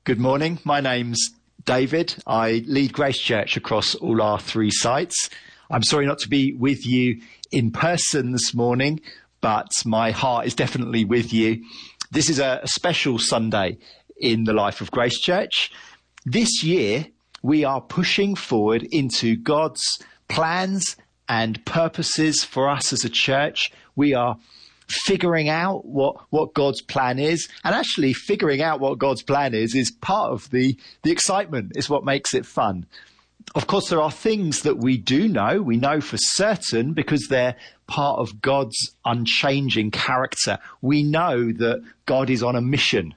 Good morning. My name's David. I lead Grace Church across all our three sites. I'm sorry not to be with you in person this morning, but my heart is definitely with you. This is a special Sunday in the life of Grace Church. This year, we are pushing forward into God's plans and purposes for us as a church. We are figuring out what God's plan is. And actually figuring out what God's plan is part of the excitement, is what makes it fun. Of course, there are things that we know for certain because they're part of God's unchanging character. We know that God is on a mission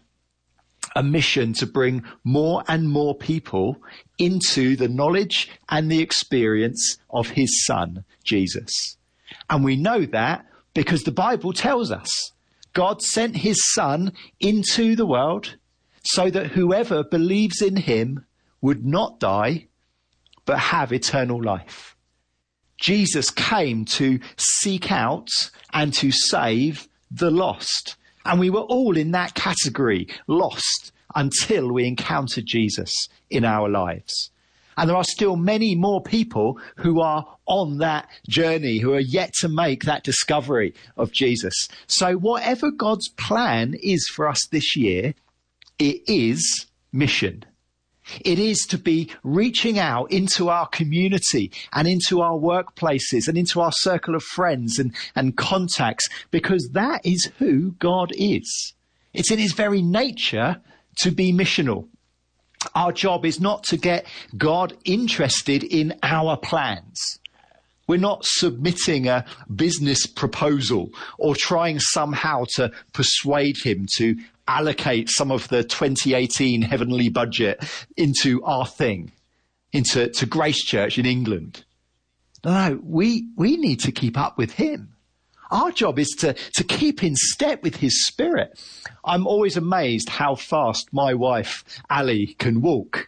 to bring more and more people into the knowledge and the experience of his son, Jesus. And we know that because the Bible tells us God sent his son into the world so that whoever believes in him would not die, but have eternal life. Jesus came to seek out and to save the lost. And we were all in that category, lost, until we encountered Jesus in our lives. And there are still many more people who are on that journey, who are yet to make that discovery of Jesus. So whatever God's plan is for us this year, it is mission. It is to be reaching out into our community and into our workplaces and into our circle of friends and contacts, because that is who God is. It's in his very nature to be missional. Our job is not to get God interested in our plans. We're not submitting a business proposal or trying somehow to persuade him to allocate some of the 2018 heavenly budget into our thing, into Grace Church in England. No, we need to keep up with him. Our job is to keep in step with his spirit. I'm always amazed how fast my wife, Ali, can walk.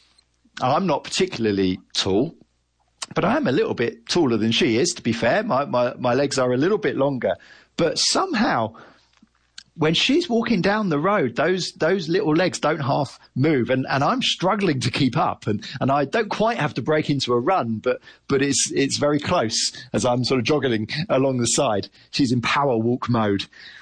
I'm not particularly tall, but I am a little bit taller than she is, to be fair. My legs are a little bit longer. But somehow, when she's walking down the road, those little legs don't half move, and I'm struggling to keep up, and I don't quite have to break into a run, but it's very close as I'm sort of jogging along the side. She's in power walk mode.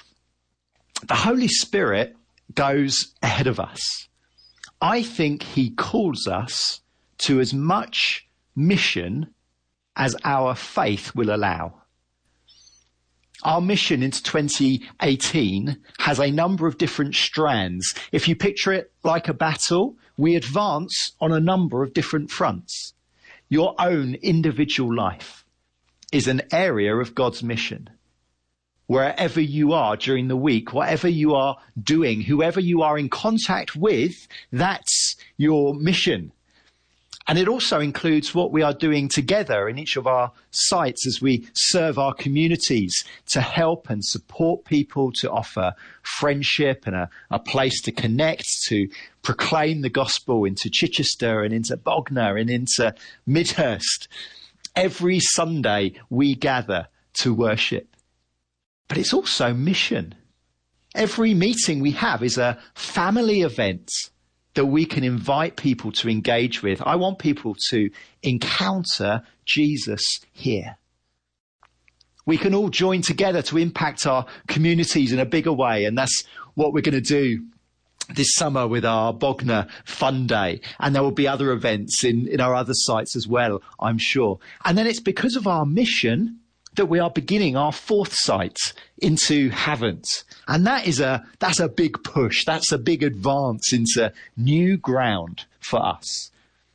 The Holy Spirit goes ahead of us. I think he calls us to as much mission as our faith will allow. Our mission into 2018 has a number of different strands. If you picture it like a battle, we advance on a number of different fronts. Your own individual life is an area of God's mission. Wherever you are during the week, whatever you are doing, whoever you are in contact with, that's your mission. And it also includes what we are doing together in each of our sites as we serve our communities to help and support people, to offer friendship and a place to connect, to proclaim the gospel into Chichester and into Bognor and into Midhurst. Every Sunday we gather to worship. But it's also mission. Every meeting we have is a family event that we can invite people to engage with. I want people to encounter Jesus here. We can all join together to impact our communities in a bigger way, and that's what we're going to do this summer with our Bognor Fun Day. And there will be other events in our other sites as well, I'm sure. And then it's because of our mission that we are beginning our fourth site into Havant. And that's a big push. That's a big advance into new ground for us.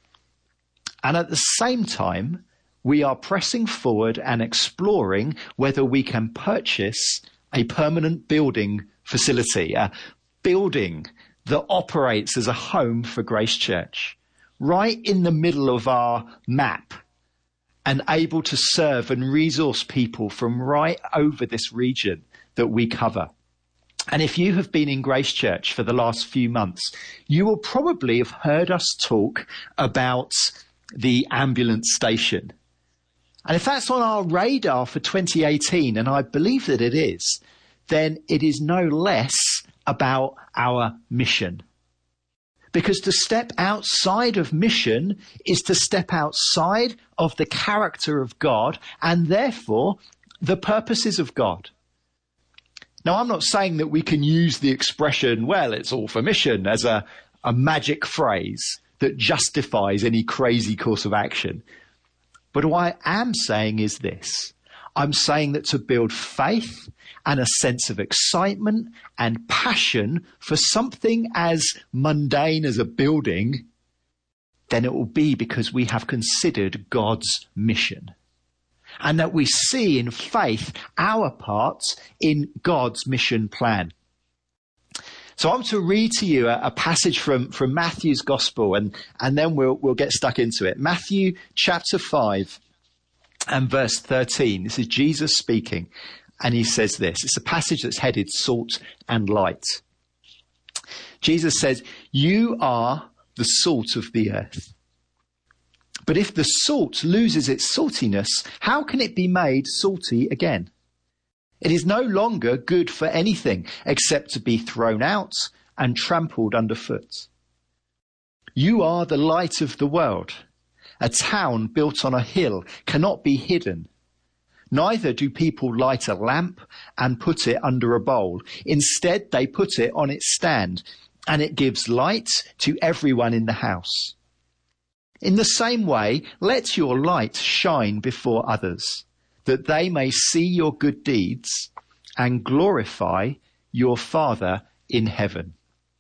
And at the same time, we are pressing forward and exploring whether we can purchase a permanent building facility, a building that operates as a home for Grace Church, right in the middle of our map, and able to serve and resource people from right over this region that we cover. And if you have been in Grace Church for the last few months, you will probably have heard us talk about the ambulance station. And if that's on our radar for 2018, and I believe that it is, then it is no less about our mission. Because to step outside of mission is to step outside of the character of God and therefore the purposes of God. Now, I'm not saying that we can use the expression, well, it's all for mission, as a magic phrase that justifies any crazy course of action. But what I am saying is this. I'm saying that to build faith and a sense of excitement and passion for something as mundane as a building, then it will be because we have considered God's mission. And that we see in faith our part in God's mission plan. So I want to read to you a passage from Matthew's Gospel, and then we'll get stuck into it. Matthew chapter 5 and verse 13. This is Jesus speaking, and he says this. It's a passage that's headed Salt and Light. Jesus says, "You are the salt of the earth. But if the salt loses its saltiness, how can it be made salty again? It is no longer good for anything except to be thrown out and trampled underfoot. You are the light of the world. A town built on a hill cannot be hidden. Neither do people light a lamp and put it under a bowl. Instead, they put it on its stand, and it gives light to everyone in the house. In the same way, let your light shine before others, that they may see your good deeds and glorify your Father in heaven."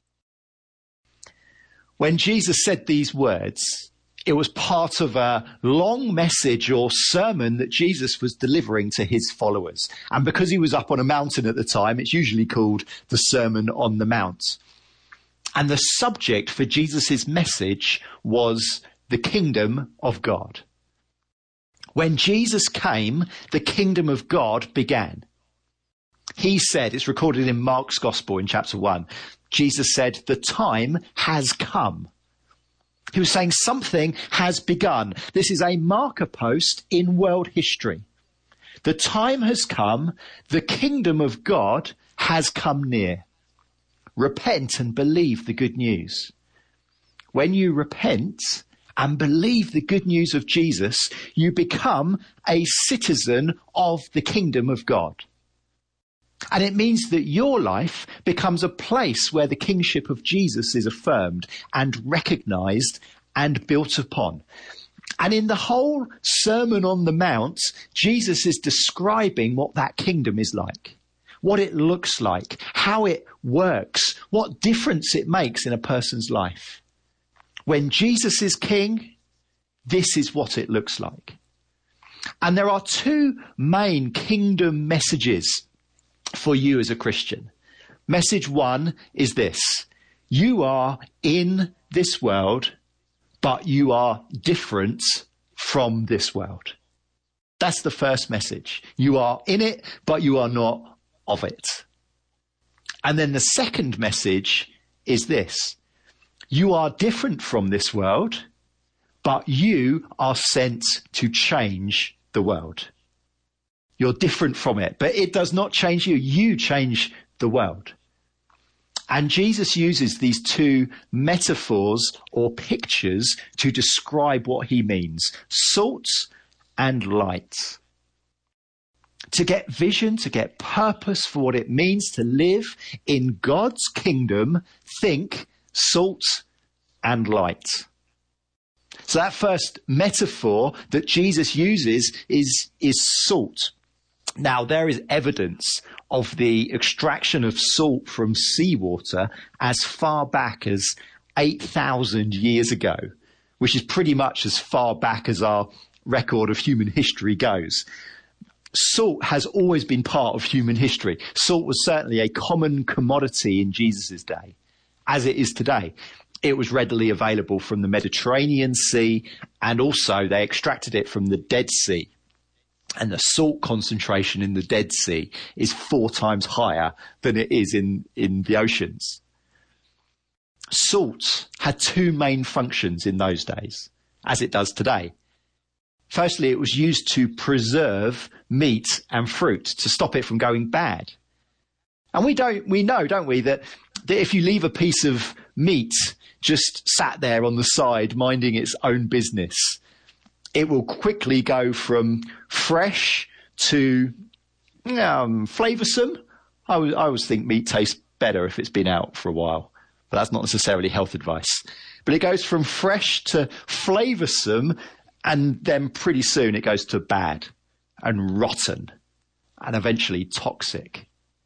When Jesus said these words, it was part of a long message or sermon that Jesus was delivering to his followers. And because he was up on a mountain at the time, it's usually called the Sermon on the Mount. And the subject for Jesus' message was the kingdom of God. When Jesus came, the kingdom of God began. He said, it's recorded in Mark's Gospel in chapter 1, Jesus said, "The time has come." He was saying something has begun. This is a marker post in world history. The time has come. The kingdom of God has come near. Repent and believe the good news. When you repent and believe the good news of Jesus, you become a citizen of the kingdom of God. And it means that your life becomes a place where the kingship of Jesus is affirmed and recognized and built upon. And in the whole Sermon on the Mount, Jesus is describing what that kingdom is like, what it looks like, how it works, what difference it makes in a person's life. When Jesus is king, this is what it looks like. And there are two main kingdom messages for you as a Christian. Message one is this: you are in this world, but you are different from this world. That's the first message. You are in it, but you are not of it. And then the second message is this: you are different from this world, but you are sent to change the world. You're different from it, but it does not change you. You change the world. And Jesus uses these two metaphors or pictures to describe what he means: salt and light. To get vision, to get purpose for what it means to live in God's kingdom, think salt and light. So that first metaphor that Jesus uses is salt. Now, there is evidence of the extraction of salt from seawater as far back as 8,000 years ago, which is pretty much as far back as our record of human history goes. Salt has always been part of human history. Salt was certainly a common commodity in Jesus' day, as it is today. It was readily available from the Mediterranean Sea, and also they extracted it from the Dead Sea. And the salt concentration in the Dead Sea is 4 times higher than it is in the oceans. Salt had two main functions in those days, as it does today. Firstly, it was used to preserve meat and fruit, to stop it from going bad. And we know, don't we, that if you leave a piece of meat just sat there on the side minding its own business, it will quickly go from fresh to flavoursome. I always think meat tastes better if it's been out for a while, but that's not necessarily health advice. But it goes from fresh to flavoursome, and then pretty soon it goes to bad and rotten and eventually toxic.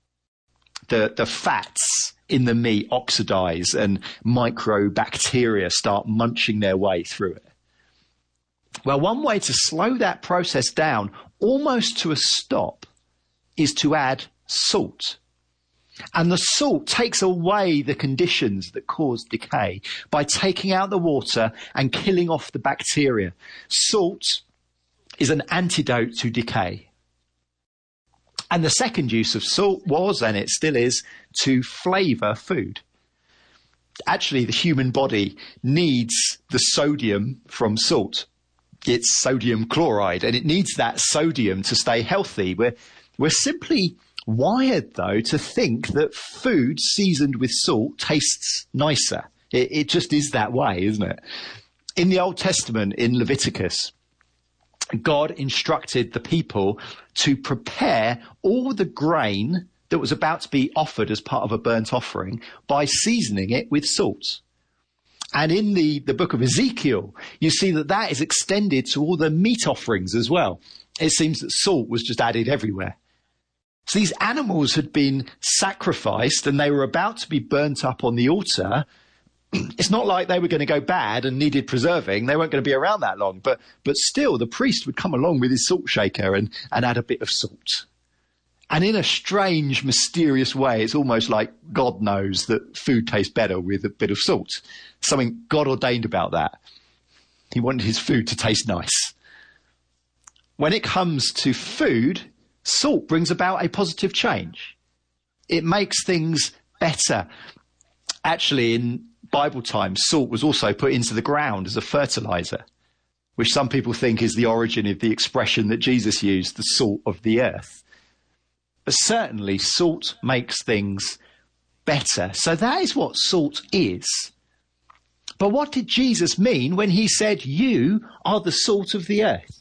The fats in the meat oxidize and microbacteria start munching their way through it. Well, one way to slow that process down almost to a stop is to add salt. And the salt takes away the conditions that cause decay by taking out the water and killing off the bacteria. Salt is an antidote to decay. And the second use of salt was, and it still is, to flavour food. Actually, the human body needs the sodium from salt. It's sodium chloride, and it needs that sodium to stay healthy. We're simply wired, though, to think that food seasoned with salt tastes nicer. It just is that way, isn't it? In the Old Testament, in Leviticus, God instructed the people to prepare all the grain that was about to be offered as part of a burnt offering by seasoning it with salt. And in the book of Ezekiel, you see that is extended to all the meat offerings as well. It seems that salt was just added everywhere. So these animals had been sacrificed and they were about to be burnt up on the altar. It's not like they were going to go bad and needed preserving. They weren't going to be around that long. But still, the priest would come along with his salt shaker and add a bit of salt. And in a strange, mysterious way, it's almost like God knows that food tastes better with a bit of salt. Something God ordained about that. He wanted his food to taste nice. When it comes to food, salt brings about a positive change. It makes things better. Actually, in Bible times, salt was also put into the ground as a fertilizer, which some people think is the origin of the expression that Jesus used, the salt of the earth. But certainly salt makes things better. So that is what salt is. But what did Jesus mean when he said, "You are the salt of the earth"?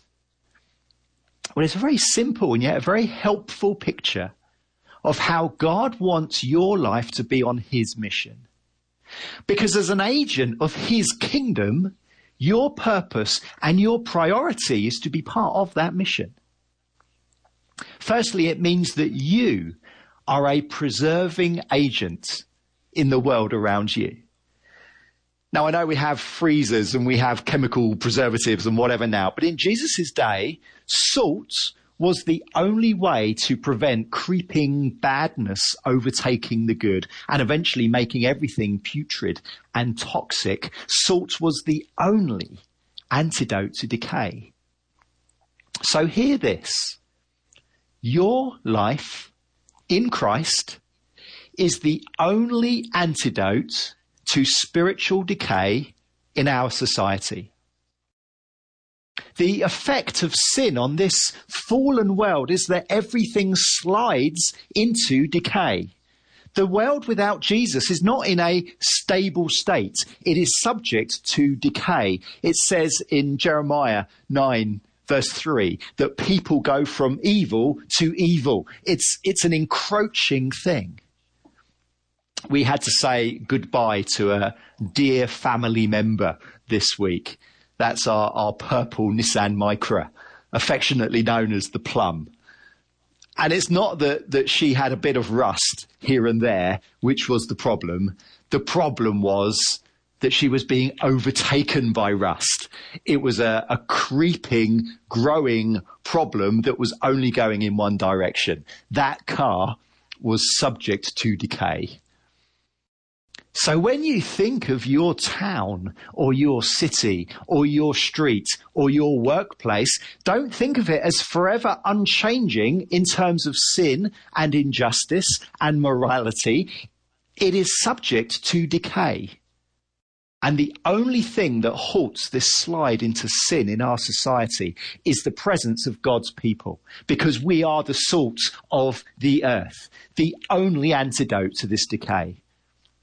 Well, it's a very simple and yet a very helpful picture of how God wants your life to be on his mission. Because as an agent of his kingdom, your purpose and your priority is to be part of that mission. Firstly, it means that you are a preserving agent in the world around you. Now, I know we have freezers and we have chemical preservatives and whatever now, but in Jesus' day, salt was the only way to prevent creeping badness overtaking the good and eventually making everything putrid and toxic. Salt was the only antidote to decay. So hear this. Your life in Christ is the only antidote to spiritual decay in our society. The effect of sin on this fallen world is that everything slides into decay. The world without Jesus is not in a stable state. It is subject to decay. It says in Jeremiah 9, verse 3, that people go from evil to evil. It's an encroaching thing. We had to say goodbye to a dear family member this week. That's our purple Nissan Micra, affectionately known as the Plum. And it's not that she had a bit of rust here and there, which was the problem. The problem was that she was being overtaken by rust. It was a creeping, growing problem that was only going in one direction. That car was subject to decay. So when you think of your town or your city or your street or your workplace, don't think of it as forever unchanging in terms of sin and injustice and morality. It is subject to decay. And the only thing that halts this slide into sin in our society is the presence of God's people, because we are the salt of the earth, the only antidote to this decay.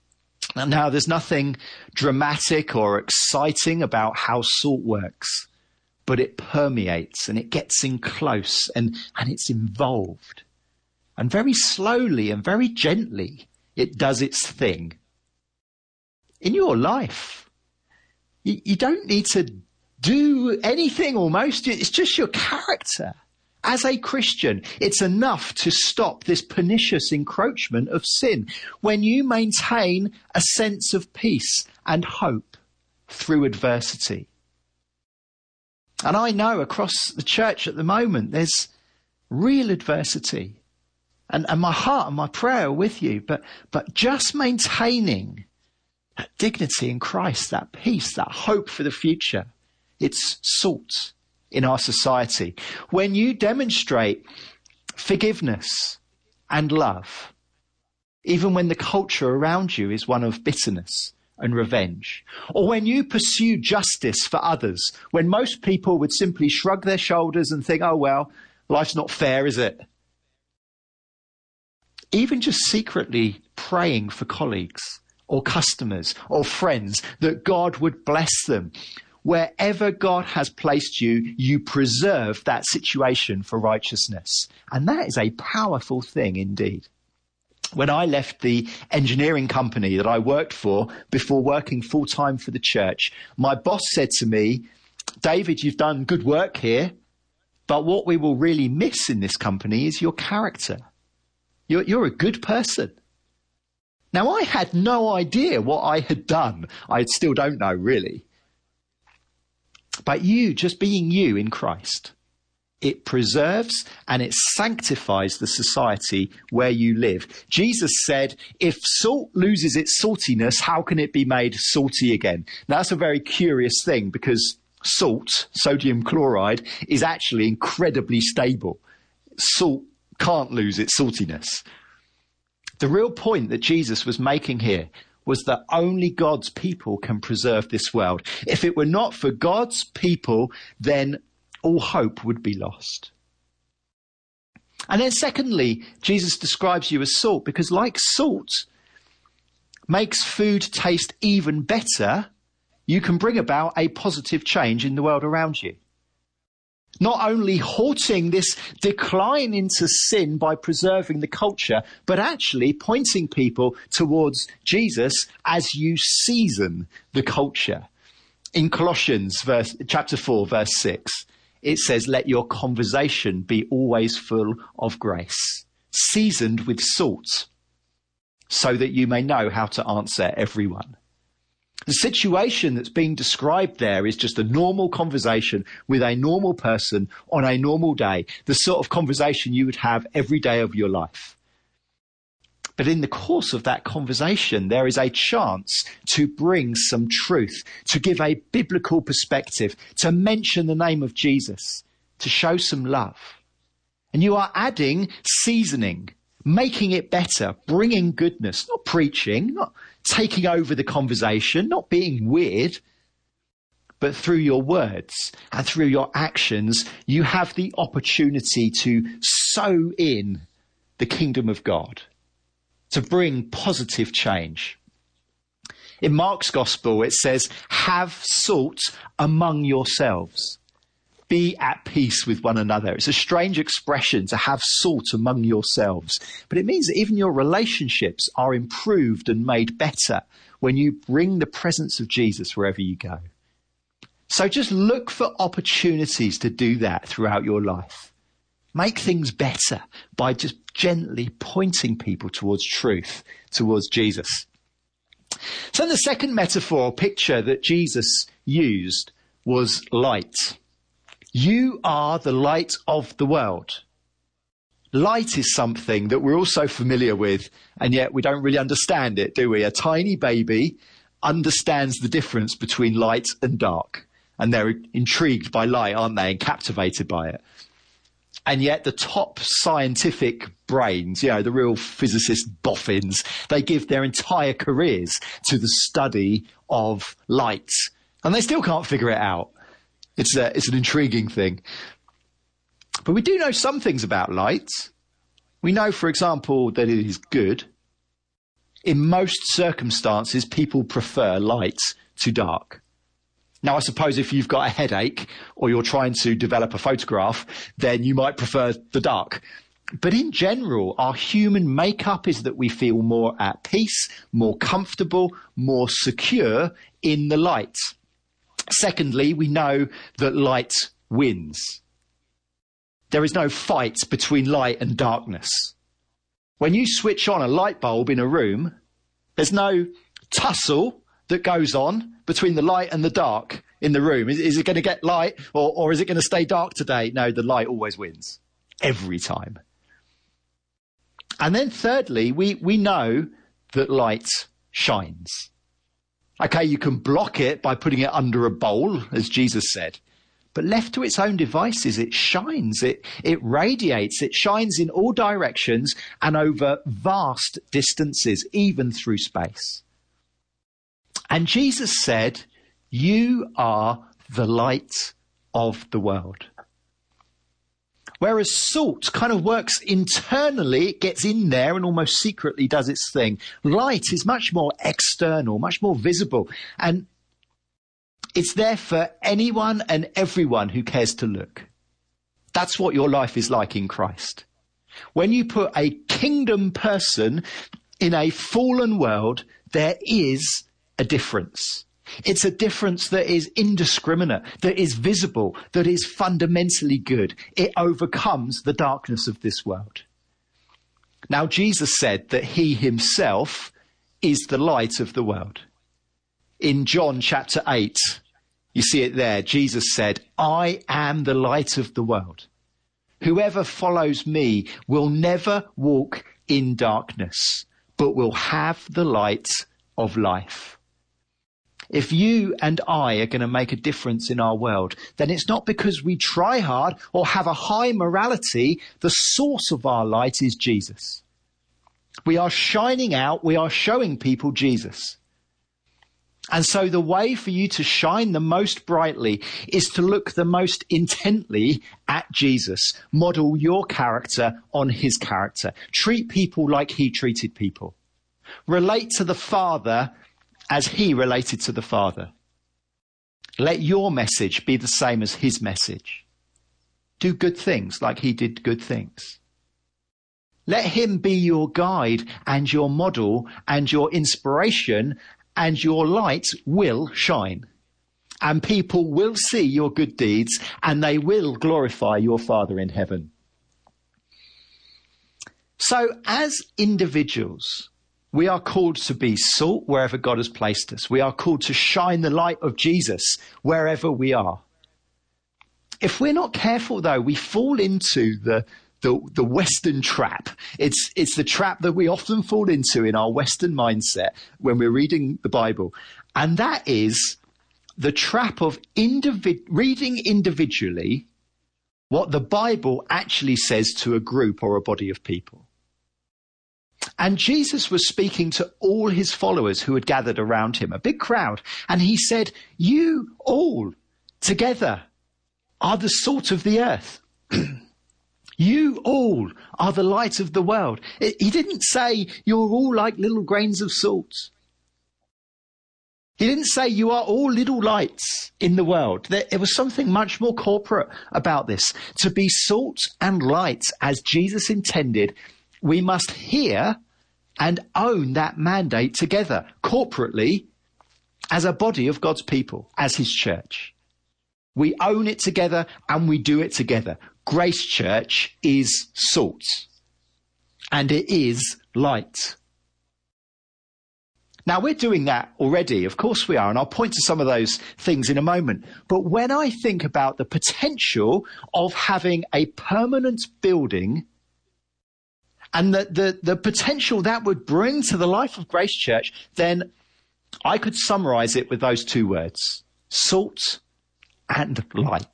And now, there's nothing dramatic or exciting about how salt works, but it permeates and it gets in close and it's involved. And very slowly and very gently, it does its thing. In your life, you don't need to do anything almost. It's just your character. As a Christian, it's enough to stop this pernicious encroachment of sin when you maintain a sense of peace and hope through adversity. And I know across the church at the moment, there's real adversity. And my heart and my prayer are with you, but just maintaining that dignity in Christ, that peace, that hope for the future, it's salt in our society. When you demonstrate forgiveness and love, even when the culture around you is one of bitterness and revenge, or when you pursue justice for others, when most people would simply shrug their shoulders and think, oh, well, life's not fair, is it? Even just secretly praying for colleagues or customers or friends that God would bless them. Wherever God has placed you, you preserve that situation for righteousness. And that is a powerful thing indeed. When I left the engineering company that I worked for before working full-time for the church, my boss said to me, David, you've done good work here, but what we will really miss in this company is your character. You're a good person. Now, I had no idea what I had done. I still don't know, really. But you, just being you in Christ, it preserves and it sanctifies the society where you live. Jesus said, if salt loses its saltiness, how can it be made salty again? Now, that's a very curious thing because salt, sodium chloride, is actually incredibly stable. Salt can't lose its saltiness. The real point that Jesus was making here was that only God's people can preserve this world. If it were not for God's people, then all hope would be lost. And then secondly, Jesus describes you as salt because like salt makes food taste even better, you can bring about a positive change in the world around you. Not only halting this decline into sin by preserving the culture, but actually pointing people towards Jesus as you season the culture. In Colossians chapter 4, verse 6, it says, let your conversation be always full of grace, seasoned with salt, so that you may know how to answer everyone. The situation that's being described there is just a normal conversation with a normal person on a normal day, the sort of conversation you would have every day of your life. But in the course of that conversation, there is a chance to bring some truth, to give a biblical perspective, to mention the name of Jesus, to show some love. And you are adding seasoning, making it better, bringing goodness, not preaching, not taking over the conversation, not being weird, but through your words and through your actions, you have the opportunity to sow in the kingdom of God, to bring positive change. In Mark's gospel, it says, have salt among yourselves. Be at peace with one another. It's a strange expression to have salt among yourselves, but it means that even your relationships are improved and made better when you bring the presence of Jesus wherever you go. So just look for opportunities to do that throughout your life. Make things better by just gently pointing people towards truth, towards Jesus. So the second metaphor or picture that Jesus used was light. You are the light of the world. Light is something that we're all so familiar with, and yet we don't really understand it, do we? A tiny baby understands the difference between light and dark, and they're intrigued by light, aren't they, and captivated by it. And yet the top scientific brains, the real physicist boffins, they give their entire careers to the study of light, and they still can't figure it out. It's an intriguing thing. But we do know some things about light. We know, for example, that it is good. In most circumstances, people prefer light to dark. Now, I suppose if you've got a headache or you're trying to develop a photograph, then you might prefer the dark. But in general, our human makeup is that we feel more at peace, more comfortable, more secure in the light. Secondly, we know that light wins. There is no fight between light and darkness. When you switch on a light bulb in a room, there's no tussle that goes on between the light and the dark in the room. Is it going to get light or is it going to stay dark today? No, the light always wins every time. And then thirdly, we know that light shines. Okay, you can block it by putting it under a bowl, as Jesus said. But left to its own devices, it shines, it radiates, it shines in all directions and over vast distances, even through space. And Jesus said, "You are the light of the world." Whereas salt kind of works internally, it gets in there and almost secretly does its thing. Light is much more external, much more visible. And it's there for anyone and everyone who cares to look. That's what your life is like in Christ. When you put a kingdom person in a fallen world, there is a difference. It's a difference that is indiscriminate, that is visible, that is fundamentally good. It overcomes the darkness of this world. Now, Jesus said that he himself is the light of the world. In John chapter 8, you see it there. Jesus said, "I am the light of the world. Whoever follows me will never walk in darkness, but will have the light of life." If you and I are going to make a difference in our world, then it's not because we try hard or have a high morality. The source of our light is Jesus. We are shining out. We are showing people Jesus. And so the way for you to shine the most brightly is to look the most intently at Jesus. Model your character on his character. Treat people like he treated people. Relate to the Father as he related to the Father. Let your message be the same as his message. Do good things like he did good things. Let him be your guide and your model and your inspiration, and your light will shine. And people will see your good deeds and they will glorify your Father in heaven. So as individuals, we are called to be salt wherever God has placed us. We are called to shine the light of Jesus wherever we are. If we're not careful, though, we fall into the Western trap. It's the trap that we often fall into in our Western mindset when we're reading the Bible. And that is the trap of reading individually what the Bible actually says to a group or a body of people. And Jesus was speaking to all his followers who had gathered around him, a big crowd. And he said, "You all together are the salt of the earth. You all are the light of the world." He didn't say you're all like little grains of salt. He didn't say you are all little lights in the world. There was something much more corporate about this. To be salt and light as Jesus intended, we must hear and own that mandate together, corporately, as a body of God's people, as his church. We own it together and we do it together. Grace Church is salt and it is light. Now, we're doing that already. Of course we are. And I'll point to some of those things in a moment. But when I think about the potential of having a permanent building and the potential that would bring to the life of Grace Church, then I could summarize it with those two words: salt and light.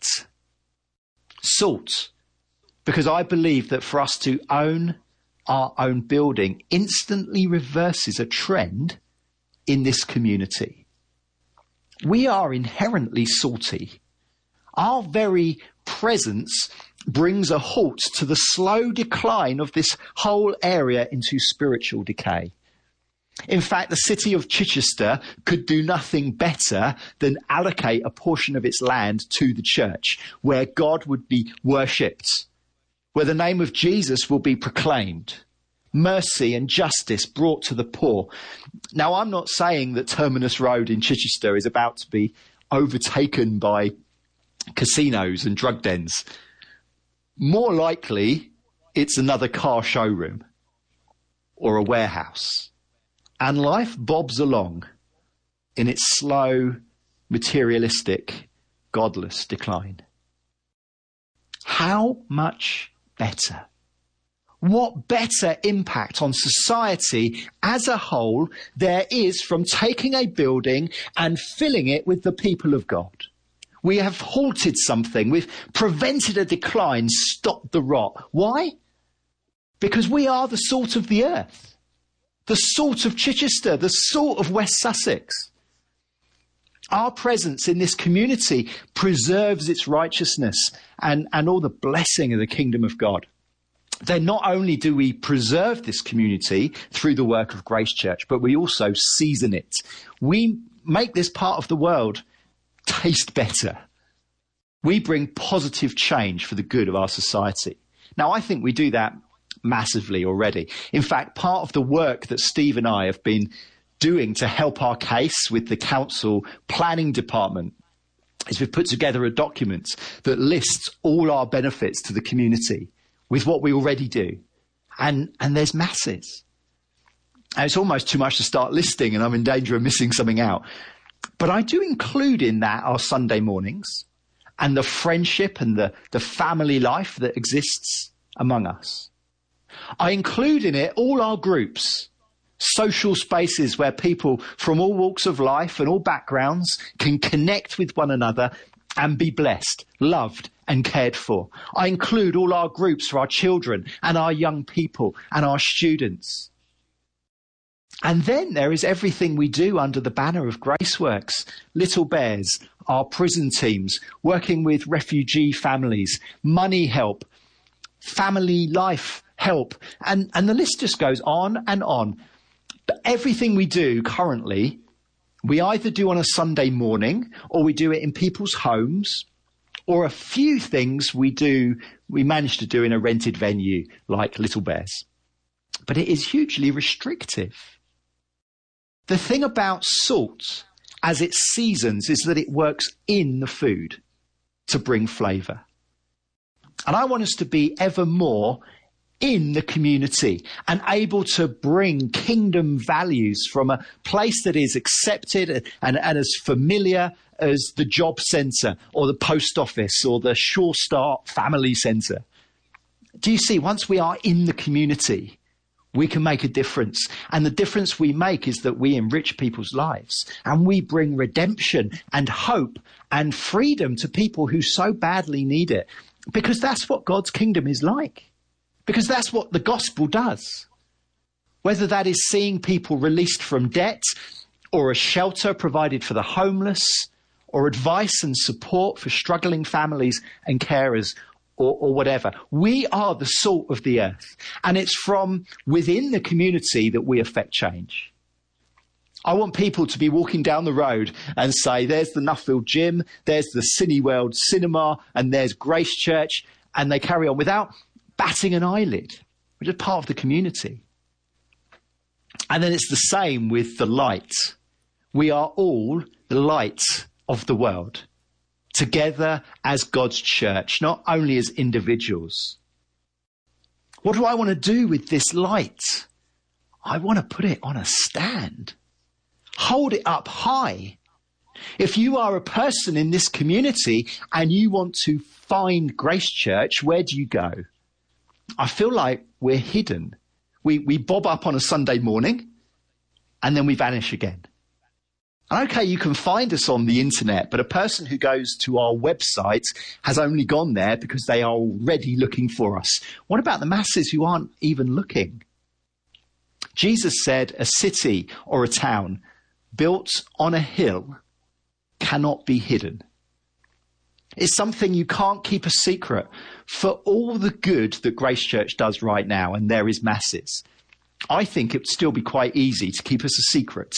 Salt, because I believe that for us to own our own building instantly reverses a trend in this community. We are inherently salty. Our very presence brings a halt to the slow decline of this whole area into spiritual decay. In fact, the city of Chichester could do nothing better than allocate a portion of its land to the church, where God would be worshipped, where the name of Jesus will be proclaimed, mercy and justice brought to the poor. Now, I'm not saying that Terminus Road in Chichester is about to be overtaken by casinos and drug dens. More likely, it's another car showroom or a warehouse. And life bobs along in its slow, materialistic, godless decline. How much better? What better impact on society as a whole there is from taking a building and filling it with the people of God? We have halted something. We've prevented a decline, stopped the rot. Why? Because we are the salt of the earth. The salt of Chichester, the salt of West Sussex. Our presence in this community preserves its righteousness and all the blessing of the kingdom of God. Then not only do we preserve this community through the work of Grace Church, but we also season it. We make this part of the world taste better. We bring positive change for the good of our society. Now, I think we do that massively already. In fact, part of the work that Steve and I have been doing to help our case with the council planning department is we've put together a document that lists all our benefits to the community with what we already do. And there's masses. And it's almost too much to start listing, and I'm in danger of missing something out. But I do include in that our Sunday mornings and the friendship and the family life that exists among us. I include in it all our groups, social spaces where people from all walks of life and all backgrounds can connect with one another and be blessed, loved and cared for. I include all our groups for our children and our young people and our students. And then there is everything we do under the banner of Graceworks, Little Bears, our prison teams, working with refugee families, money help, family life help, and the list just goes on and on. But everything we do currently, we either do on a Sunday morning or we do it in people's homes, or a few things we manage to do in a rented venue like Little Bears. But it is hugely restrictive. The thing about salt as it seasons is that it works in the food to bring flavour. And I want us to be ever more in the community and able to bring kingdom values from a place that is accepted and as familiar as the job centre or the post office or the Sure Start family centre. Do you see, once we are in the community, we can make a difference. And the difference we make is that we enrich people's lives and we bring redemption and hope and freedom to people who so badly need it. Because that's what God's kingdom is like. Because that's what the gospel does. Whether that is seeing people released from debt or a shelter provided for the homeless or advice and support for struggling families and carers or whatever. We are the salt of the earth. And it's from within the community that we affect change. I want people to be walking down the road and say, there's the Nuffield Gym, there's the Cineworld Cinema, and there's Grace Church. And they carry on without batting an eyelid. We're just part of the community. And then it's the same with the light. We are all the light of the world, together as God's church, not only as individuals. What do I want to do with this light? I want to put it on a stand. Hold it up high. If you are a person in this community and you want to find Grace Church, where do you go? I feel like we're hidden. We bob up on a Sunday morning and then we vanish again. And okay, you can find us on the internet, but a person who goes to our website has only gone there because they are already looking for us. What about the masses who aren't even looking? Jesus said a city or a town built on a hill cannot be hidden. It's something you can't keep a secret. For all the good that Grace Church does right now, and there is masses, I think it would still be quite easy to keep us a secret.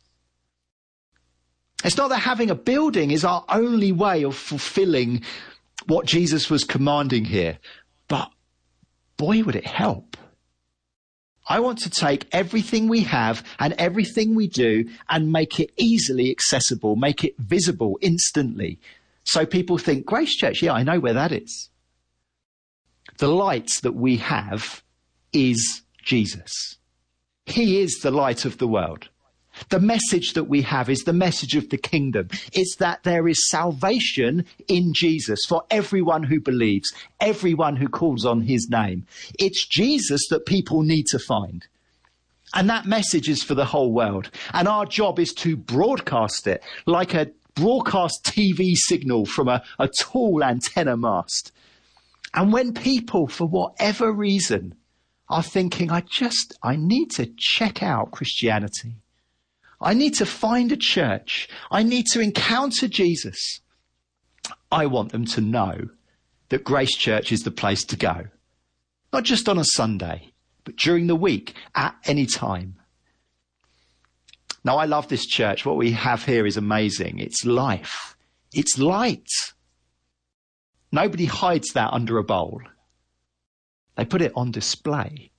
It's not that having a building is our only way of fulfilling what Jesus was commanding here, but boy, would it help. I want to take everything we have and everything we do and make it easily accessible, make it visible instantly. So people think, Grace Church, yeah, I know where that is. The light that we have is Jesus. He is the light of the world. The message that we have is the message of the kingdom. It's that there is salvation in Jesus for everyone who believes, everyone who calls on his name. It's Jesus that people need to find. And that message is for the whole world. And our job is to broadcast it like a broadcast TV signal from a tall antenna mast. And when people, for whatever reason, are thinking, I need to check out Christianity. I need to find a church. I need to encounter Jesus. I want them to know that Grace Church is the place to go. Not just on a Sunday, but during the week, at any time. Now, I love this church. What we have here is amazing. It's life. It's light. Nobody hides that under a bowl. They put it on display.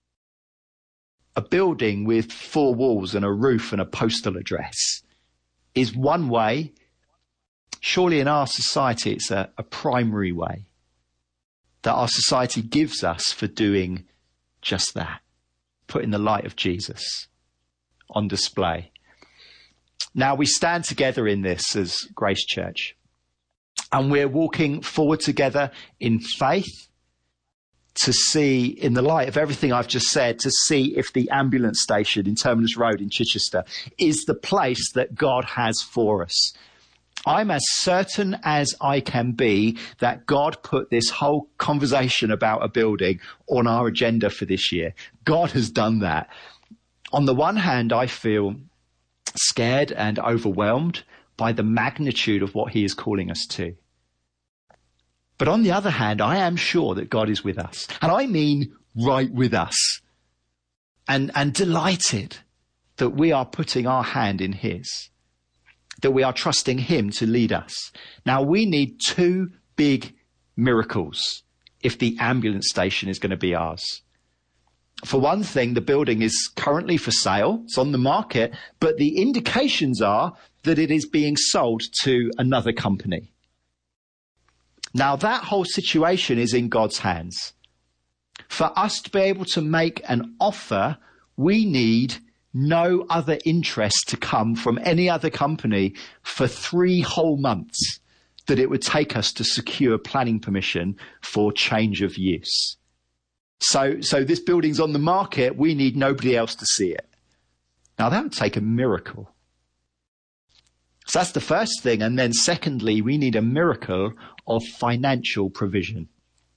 A building with 4 walls and a roof and a postal address is one way. Surely in our society, it's a primary way that our society gives us for doing just that, putting the light of Jesus on display. Now, we stand together in this as Grace Church, and we're walking forward together in faith to see, in the light of everything I've just said, to see if the ambulance station in Terminus Road in Chichester is the place that God has for us. I'm as certain as I can be that God put this whole conversation about a building on our agenda for this year. God has done that. On the one hand, I feel scared and overwhelmed by the magnitude of what he is calling us to. But on the other hand, I am sure that God is with us. And I mean right with us. And delighted that we are putting our hand in his. That we are trusting him to lead us. Now, we need 2 big miracles if the ambulance station is going to be ours. For one thing, the building is currently for sale. It's on the market. But the indications are that it is being sold to another company. Now, that whole situation is in God's hands. For us to be able to make an offer, we need no other interest to come from any other company for 3 whole months that it would take us to secure planning permission for change of use. So this building's on the market. We need nobody else to see it. Now, that would take a miracle. So that's the first thing. And then secondly, we need a miracle of financial provision.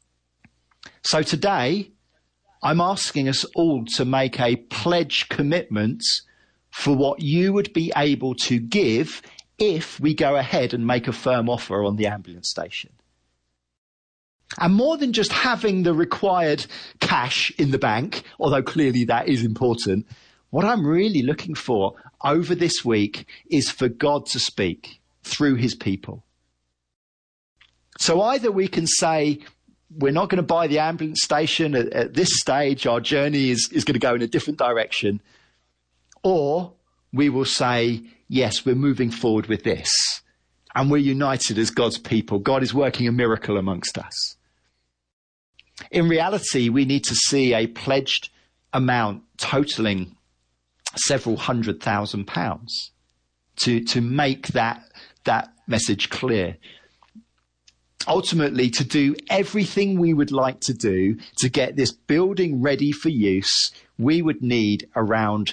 So today, I'm asking us all to make a pledge commitment for what you would be able to give if we go ahead and make a firm offer on the ambulance station. And more than just having the required cash in the bank, although clearly that is important, what I'm really looking for over this week is for God to speak through his people. So either we can say, we're not going to buy the ambulance station at this stage, our journey is going to go in a different direction, or we will say, yes, we're moving forward with this, and we're united as God's people. God is working a miracle amongst us. In reality, we need to see a pledged amount totaling several £100,000 to make that message clear. Ultimately, to do everything we would like to do to get this building ready for use, we would need around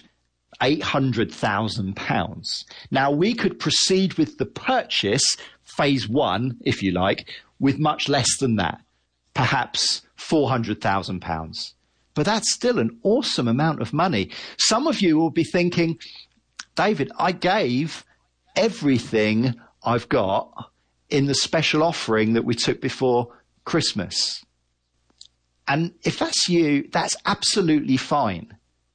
£800,000. Now, we could proceed with the purchase, phase 1, if you like, with much less than that, perhaps £400,000. But that's still an awesome amount of money. Some of you will be thinking, David, I gave everything I've got in the special offering that we took before Christmas. And if that's you, that's absolutely fine.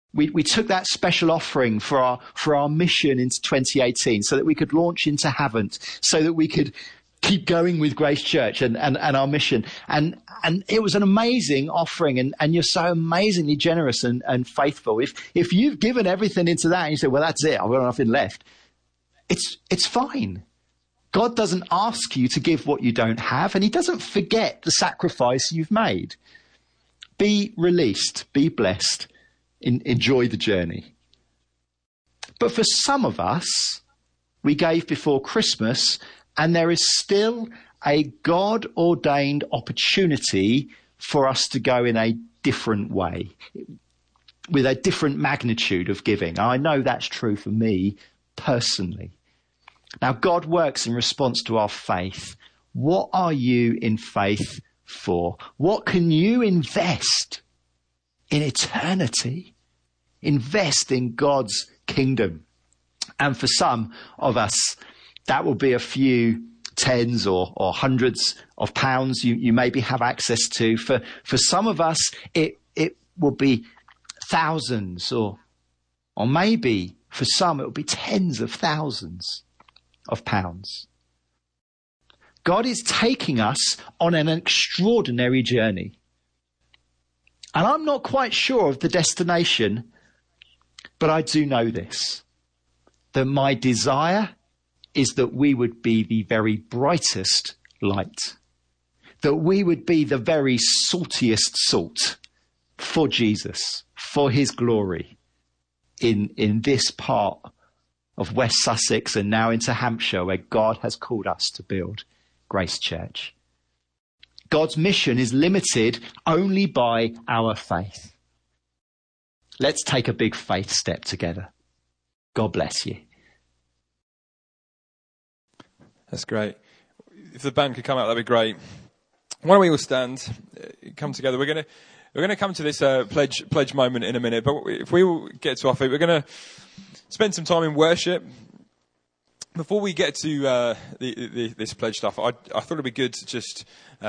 We took that special offering for our mission into 2018 so that we could launch into Havant, so that we could keep going with Grace Church and our mission. And it was an amazing offering, and you're so amazingly generous and faithful. If you've given everything into that and you say, well, that's it, I've got nothing left, it's fine. God doesn't ask you to give what you don't have, and he doesn't forget the sacrifice you've made. Be released, be blessed, enjoy the journey. But for some of us, we gave before Christmas, and there is still a God-ordained opportunity for us to go in a different way, with a different magnitude of giving. I know that's true for me personally. Now, God works in response to our faith. What are you in faith for? What can you invest in eternity? Invest in God's kingdom. And for some of us, that will be a few tens or hundreds of pounds you maybe have access to. For some of us, it will be thousands, or maybe for some it will be tens of thousands of pounds. God is taking us on an extraordinary journey. And I'm not quite sure of the destination, but I do know this, that my desire is that we would be the very brightest light, that we would be the very saltiest salt for Jesus, for his glory in this part of West Sussex and now into Hampshire, where God has called us to build Grace Church. God's mission is limited only by our faith. Let's take a big faith step together. God bless you. That's great. If the band could come out, that'd be great. Why don't we all stand, come together? We're going to come to this pledge moment in a minute, but if we all get to our feet, we're going to spend some time in worship. Before we get to this pledge stuff, I thought it'd be good to just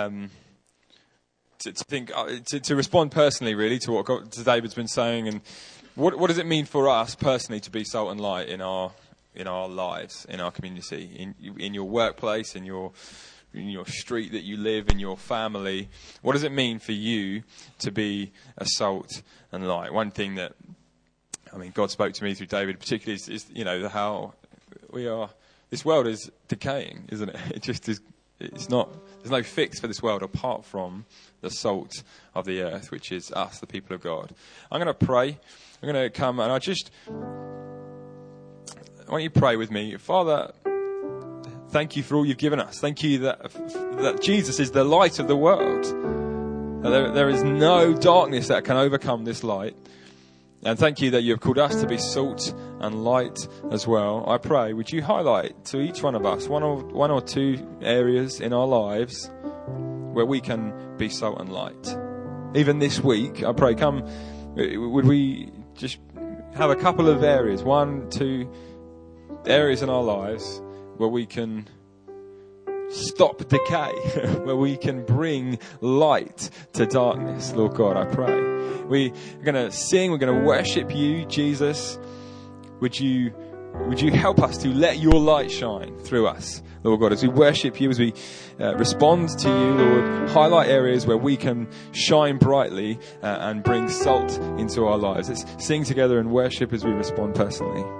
to respond personally, really, to what David's been saying, and what does it mean for us personally to be salt and light in our lives, in our community, in your workplace, in your street that you live, in your family. What does it mean for you to be a salt and light? One thing that, God spoke to me through David particularly is how we are. This world is decaying, isn't it? It just is. It's not. There's no fix for this world apart from the salt of the earth, which is us, the people of God. I'm going to pray. I'm going to come, and I want you to pray with me. Father, thank you for all you've given us. Thank you that Jesus is the light of the world. There is no darkness that can overcome this light. And thank you that you have called us to be salt and light as well. I pray, would you highlight to each one of us one or two areas in our lives where we can be salt and light? Even this week, I pray, would we just have a couple of areas, 1, 2 areas in our lives where we can stop decay, where we can bring light to darkness. Lord God, I pray. We're going to sing, we're going to worship you, Jesus. Would you help us to let your light shine through us, Lord God, as we worship you, as we respond to you, Lord. Highlight areas where we can shine brightly and bring salt into our lives. Let's sing together and worship as we respond personally.